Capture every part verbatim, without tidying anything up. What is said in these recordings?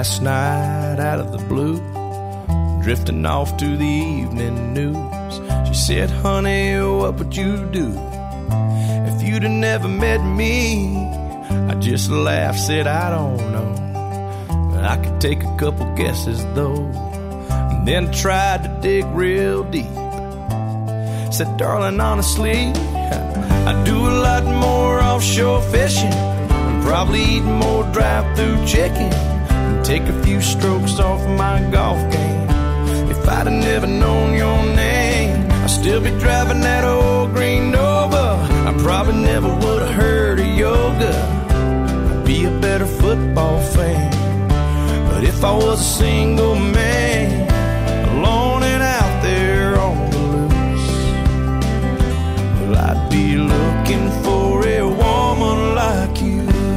last night out of the blue, drifting off to the evening news. She said, honey, what would you do if you'd have never met me? I just laughed, said, I don't know, but I could take a couple guesses though. And then tried to dig real deep. Said, darling, honestly, I do a lot more offshore fishing, and probably eat more drive-through chicken, and take a few strokes off my golf game. If I'd have never known your name, I'd still be driving that old green Nova. I probably never would have heard of yoga. I'd be a better football fan. But if I was a single man, alone and out there on the loose, well, I'd be looking for a woman like you.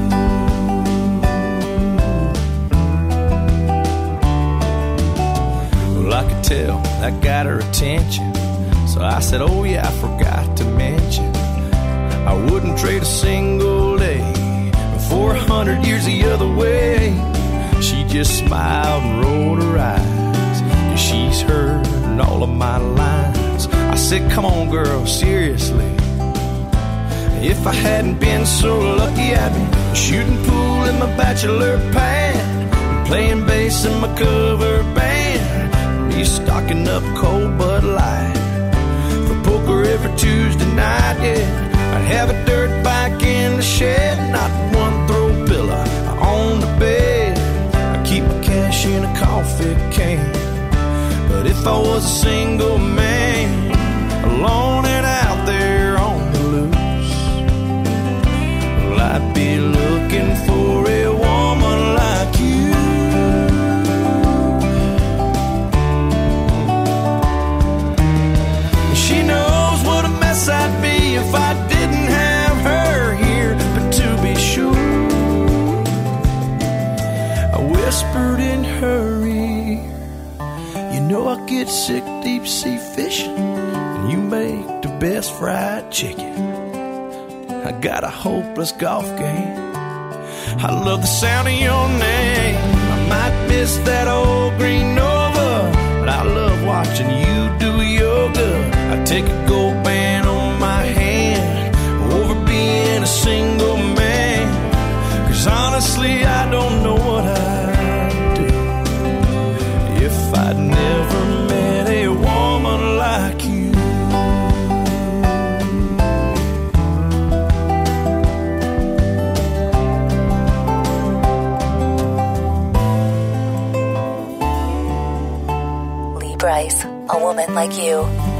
Well, I could tell that got her attention, so I said, oh yeah, I forgot to mention, I wouldn't trade a single day for a hundred years the other way. She just smiled and rolled her eyes, 'cause she's heard all of my lines. I said, come on girl, seriously, if I hadn't been so lucky, I'd be shooting pool in my bachelor pad, playing bass in my cover band, be stocking up cold Bud Light for poker every Tuesday night, yeah. I'd have a dirt bike in the shed, not one throw pillow on the bed. I'd keep my cash in a coffee can. But if I was a single man, alone and out there on the loose, well, I'd be looking for a woman like you. She knows what a mess I'd be if I didn't have her here. But to be sure, I whispered in her ear, you know I get sick deep sea fishing, and you make the best fried chicken. I got a hopeless golf game, I love the sound of your name. I might miss that old green Nova, but I love watching you do yoga. I take a gold band on my hand over being a single man, 'cause honestly I don't know what I'd do if I'd never met a woman like you. Lee Brice, A Woman Like You.